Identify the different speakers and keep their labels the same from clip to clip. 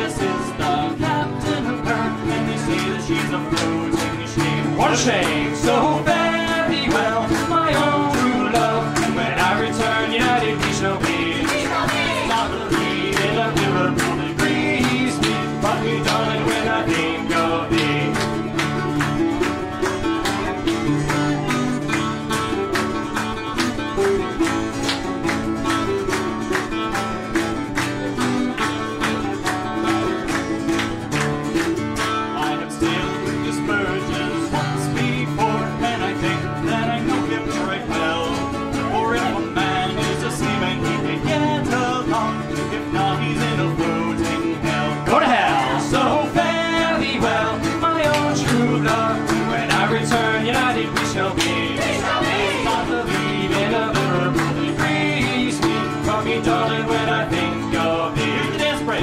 Speaker 1: this is the captain of her, and they say that she's a floating shame. What a shame! So fare thee well, my own true love. When I return united we shall be. Not believe in a Liverpool that grieves me, but me darling when I think of thee. Darling, when I think of thee. Here's the dance break.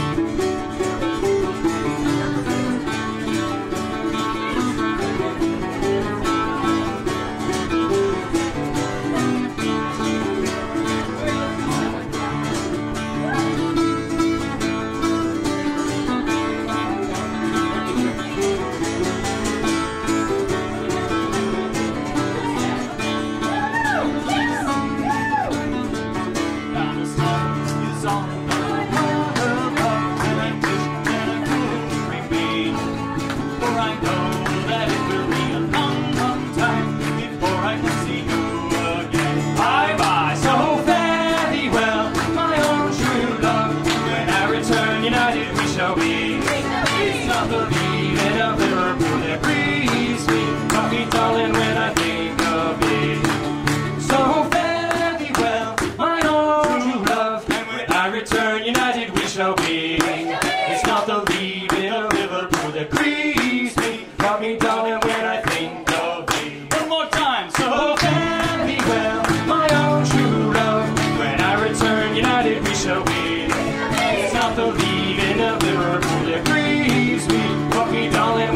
Speaker 1: It's not the leaving of Liverpool that grieves me, got me darling when I think of thee. One more time. So fare thee well, my own true love. When I return united we shall be. It's not the leaving of Liverpool that grieves me, got me darling